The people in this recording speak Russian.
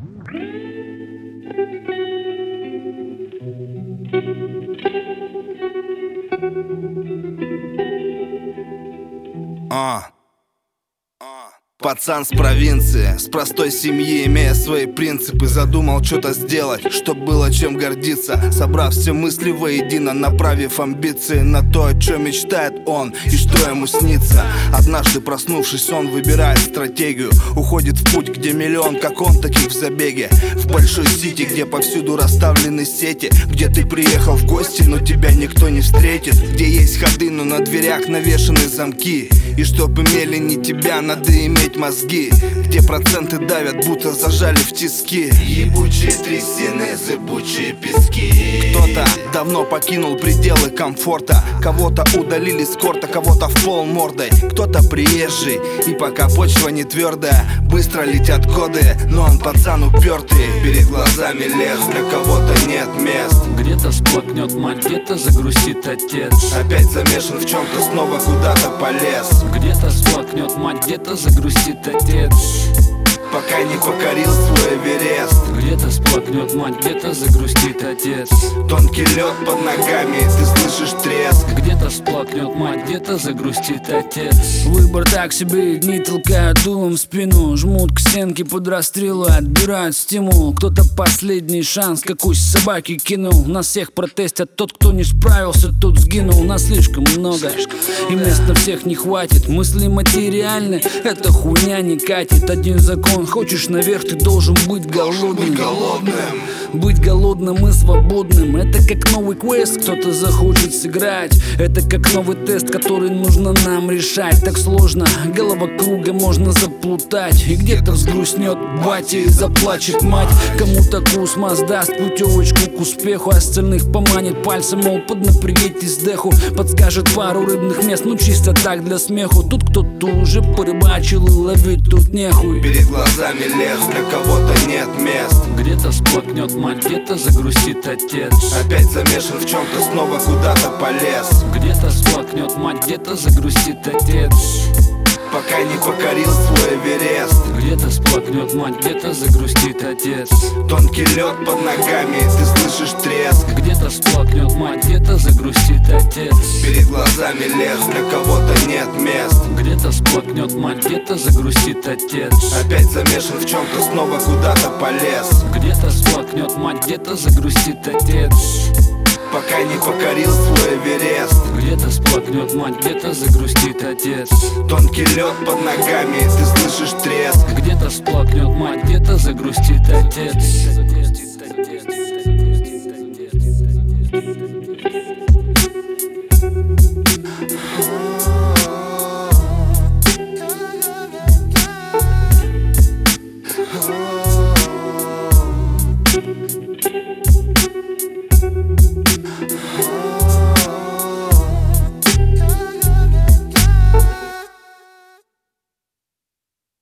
Пацан с провинции, с простой семьи, имея свои принципы, задумал что-то сделать, чтоб было чем гордиться. Собрав все мысли воедино, направив амбиции на то, о чем мечтает он и что ему снится. Однажды проснувшись, он выбирает стратегию, уходит в путь, где миллион, как он, таких в забеге. В большой сити, где повсюду расставлены сети, где ты приехал в гости, но тебя никто не встретит, где есть ходы, но на дверях навешаны замки. И чтоб имели не тебя, надо иметь мозги, где проценты давят, будто зажали в тиски. Ебучие трясины, зыбучие пески. Кто-то давно покинул пределы комфорта, кого-то удалили с корта, кого-то в пол мордой. Кто-то приезжий, и пока почва не твердая, быстро летят годы, но он пацан упертый. Перед глазами лес, для кого-то нет мест. Где-то сплакнет мать, где-то загрустит отец. Опять замешан в чем-то, снова куда-то полез. Где-то сплакнет мать, где-то загрустит отец, пока не покорил свой Эверест. Где-то сплакнет мать, где-то загрустит отец. Тонкий лед под ногами, ты слышишь треск. Где-то сплакнет мать, где-то загрустит отец. Выбор так себе, дни толкают дулом в спину, жмут к стенке под расстрелу, отбирают стимул. Кто-то последний шанс, какую собаки кинул. Нас всех протестят, тот, кто не справился, тот сгинул. Нас слишком много, и мест на всех не хватит. Мысли материальны, эта хуйня не катит. Один закон: хочешь наверх, ты должен быть голодным. Быть голодным и свободным. Это как новый квест, кто-то захочет сыграть. Это как новый тест, который нужно нам решать. Так сложно, голова круга, можно заплутать. И где-то взгрустнет батя и заплачет мать. Кому-то космос даст путевочку к успеху, остальных поманит пальцем, мол, поднапрягитесь деху. Подскажет пару рыбных мест, ну чисто так для смеху. Тут кто-то уже порыбачил и ловить тут нехуй. Перед глазами лес, для кого-то нет мест. Где-то сплакнет мать, где-то загрустит отец. Опять замешан в чем-то, снова куда-то полез. Где-то сплакнет мать, где-то загрустит отец, пока не покорил свой Эверест. Где-то сплакнет мать, где-то загрустит отец. Тонкий лед под ногами, ты слышишь треск. Где-то сплакнет мать, где-то загрустит отец. Перед глазами лес, для кого-то нет мест. Где-то сплакнет мать, где-то загрустит отец. Опять замешан в чем-то, снова куда-то полез. Где-то сплакнет мать, где-то загрустит отец, пока не покорил свой Эверест. Где-то сплакнет мать, где-то загрустит отец. Тонкий лед под ногами, ты слышишь треск. Где-то сплакнет мать, где-то загрустит отец.